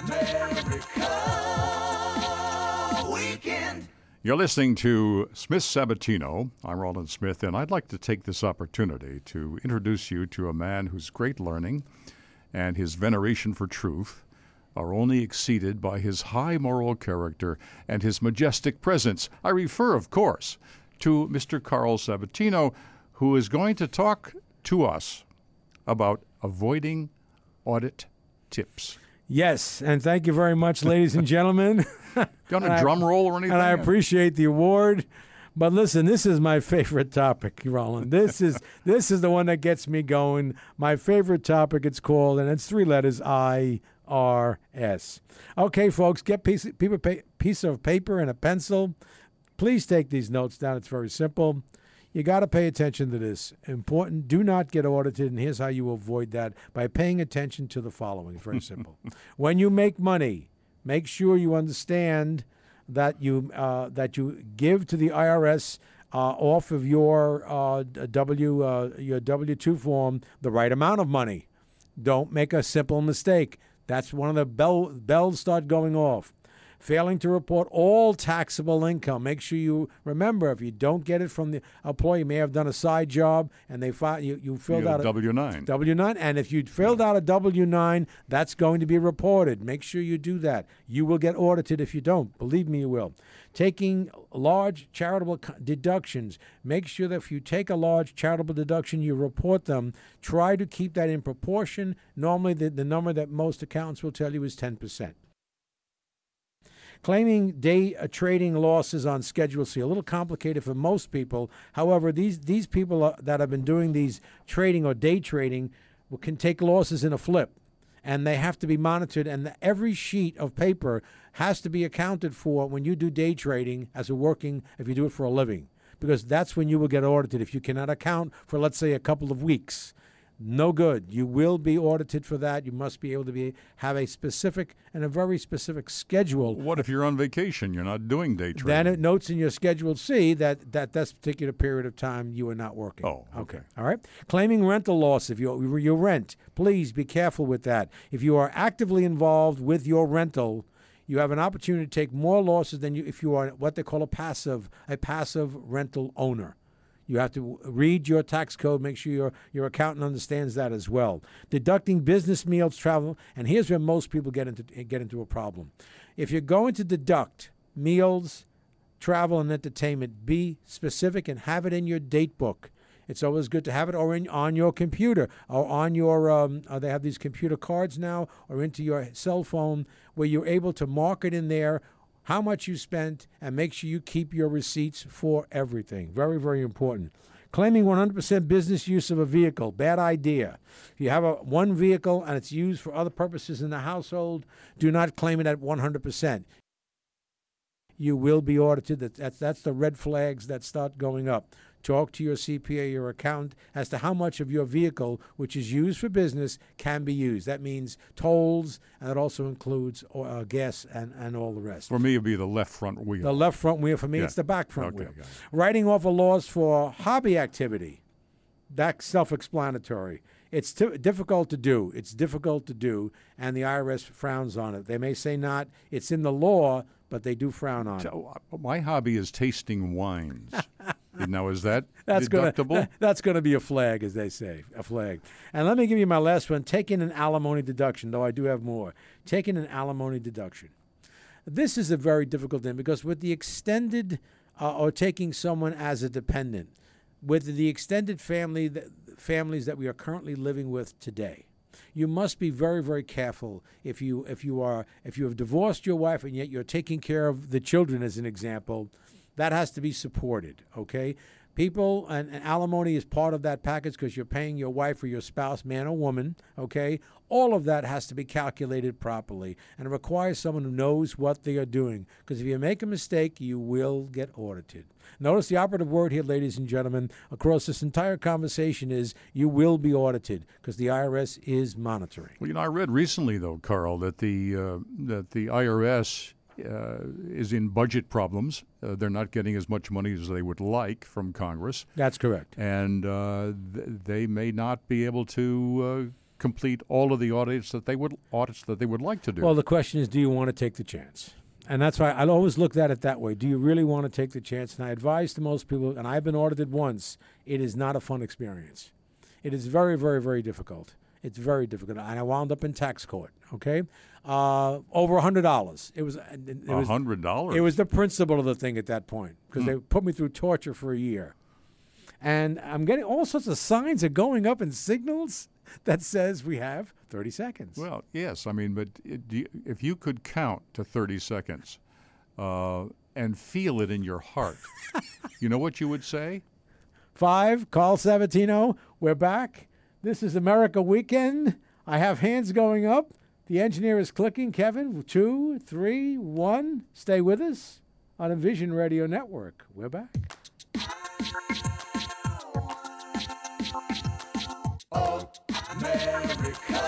America Weekend. You're listening to Smith Sabatino. I'm Roland Smith, and I'd like to take this opportunity to introduce you to a man whose great learning and his veneration for truth are only exceeded by his high moral character and his majestic presence. I refer, of course, to Mr. Carl Sabatino, who is going to talk to us about avoiding audit tips. Yes, and thank you very much, ladies and gentlemen. Do you want a drum roll or anything? And I appreciate the award. But listen, this is my favorite topic, Roland. This is the one that gets me going. My favorite topic, it's called, and it's 3 letters, IRS. Okay, folks, get piece of paper and a pencil. Please take these notes down. It's very simple. You got to pay attention to this. Important, do not get audited, and here's how you avoid that, by paying attention to the following. It's very simple. When you make money, make sure you understand that you give to the IRS off of your W-2 form the right amount of money. Don't make a simple mistake. That's one of the bells start going off. Failing to report all taxable income. Make sure you remember, if you don't get it from the employee, you may have done a side job and they you filled out a W-9. W-9, and if you filled out a W-9, that's going to be reported. Make sure you do that. You will get audited if you don't. Believe me, you will. Taking large charitable deductions. Make sure that if you take a large charitable deduction, you report them. Try to keep that in proportion. Normally, the number that most accountants will tell you is 10%. Claiming day trading losses on Schedule C, a little complicated for most people. However, these people that have been doing these trading or day trading can take losses in a flip, and they have to be monitored, and every sheet of paper has to be accounted for when you do day trading if you do it for a living, because that's when you will get audited. If you cannot account for, let's say, a couple of weeks, no good. You will be audited for that. You must be able to have a specific and a very specific schedule. What if you're on vacation? You're not doing day trading. Then it notes in your Schedule C that this particular period of time you are not working. Oh, okay. All right. Claiming rental loss. If you rent, please be careful with that. If you are actively involved with your rental, you have an opportunity to take more losses than if you are what they call a passive rental owner. You have to read your tax code, make sure your accountant understands that as well. Deducting business meals, travel, and here's where most people get into a problem. If you're going to deduct meals, travel, and entertainment, be specific and have it in your date book. It's always good to have it on your computer or on your, they have these computer cards now, or into your cell phone, where you're able to mark it in there how much you spent, and make sure you keep your receipts for everything. Very, very important. Claiming 100% business use of a vehicle, bad idea. If you have one vehicle and it's used for other purposes in the household, do not claim it at 100%. You will be audited. That's the red flags that start going up. Talk to your CPA, your accountant, as to how much of your vehicle, which is used for business, can be used. That means tolls, and it also includes gas and all the rest. For me, it would be the left front wheel. The left front wheel. For me, it's the back front wheel. Got it. Writing off a loss for hobby activity. That's self-explanatory. It's difficult to do. It's difficult to do, and the IRS frowns on it. They may say not. It's in the law, but they do frown on it. My hobby is tasting wines. Now, is that deductible? That's going to be a flag, as they say, a flag. And let me give you my last one, taking an alimony deduction, though I do have more. Taking an alimony deduction. This is a very difficult thing, because with the extended or taking someone as a dependent, with the extended families that we are currently living with today, you must be very, very careful. If you have divorced your wife and yet you're taking care of the children, as an example, that has to be supported, okay? People, and alimony is part of that package, because you're paying your wife or your spouse, man or woman, okay? All of that has to be calculated properly, and it requires someone who knows what they are doing, because if you make a mistake, you will get audited. Notice the operative word here, ladies and gentlemen, across this entire conversation is you will be audited, because the IRS is monitoring. Well, I read recently, though, Carl, that the IRS is in budget problems. They're not getting as much money as they would like from Congress. That's correct. And they may not be able to complete all of the audits that they would like to do. Well, the question is, do you want to take the chance? And that's why I always looked at it that way. Do you really want to take the chance? And I advise to most people, and I've been audited once, it is not a fun experience. It is very, very, very difficult. It's very difficult. And I wound up in tax court, okay? Over $100. It was $100? It was the principle of the thing at that point, because they put me through torture for a year. And I'm getting all sorts of signs are going up in signals that says we have 30 seconds. Well, yes. I mean, but if you could count to 30 seconds and feel it in your heart, you know what you would say? 5, Carl Sabatino. We're back. This is America Weekend. I have hands going up. The engineer is clicking. Kevin, 2, 3, 1. Stay with us on Envision Radio Network. We're back. America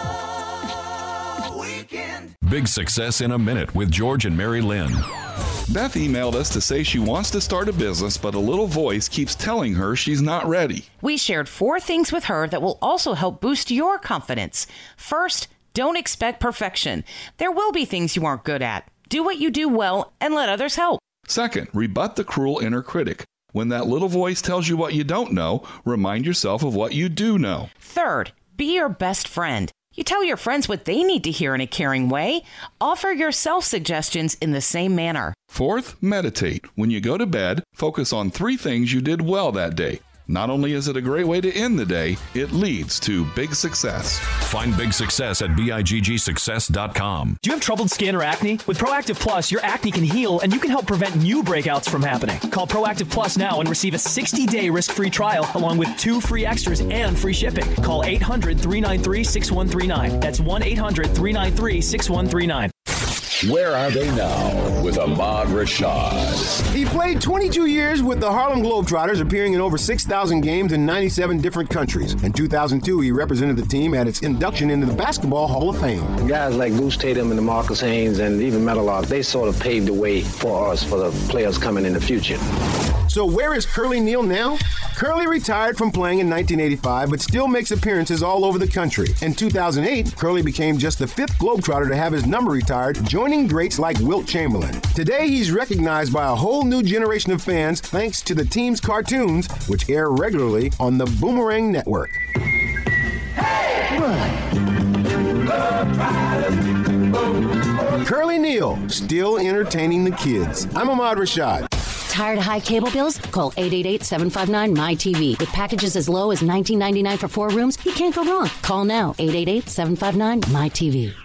Weekend. Big Success in a Minute with George and Mary Lynn. Beth emailed us to say she wants to start a business, but a little voice keeps telling her she's not ready. We shared 4 things with her that will also help boost your confidence. First, don't expect perfection. There will be things you aren't good at. Do what you do well and let others help. Second, rebut the cruel inner critic. When that little voice tells you what you don't know, remind yourself of what you do know. Third, be your best friend. You tell your friends what they need to hear in a caring way. Offer yourself suggestions in the same manner. Fourth, meditate. When you go to bed, focus on 3 things you did well that day. Not only is it a great way to end the day, it leads to big success. Find Big Success at BIGGsuccess.com. Do you have troubled skin or acne? With Proactive Plus, your acne can heal and you can help prevent new breakouts from happening. Call Proactive Plus now and receive a 60-day risk-free trial along with 2 free extras and free shipping. Call 800-393-6139. That's 1-800-393-6139. Where are they now with Ahmad Rashad? He played 22 years with the Harlem Globetrotters, appearing in over 6,000 games in 97 different countries. In 2002, he represented the team at its induction into the Basketball Hall of Fame. Guys like Goose Tatum and DeMarcus Haynes and even Metallock, they sort of paved the way for us, for the players coming in the future. So where is Curly Neal now? Curly retired from playing in 1985, but still makes appearances all over the country. In 2008, Curly became just the 5th Globetrotter to have his number retired, joining greats like Wilt Chamberlain. Today, he's recognized by a whole new generation of fans thanks to the team's cartoons, which air regularly on the Boomerang Network. Curly Neal, still entertaining the kids. I'm Ahmad Rashad. Tired of high cable bills? Call 888-759-MyTV. With packages as low as $19.99 for 4 rooms, you can't go wrong. Call now, 888-759-MyTV.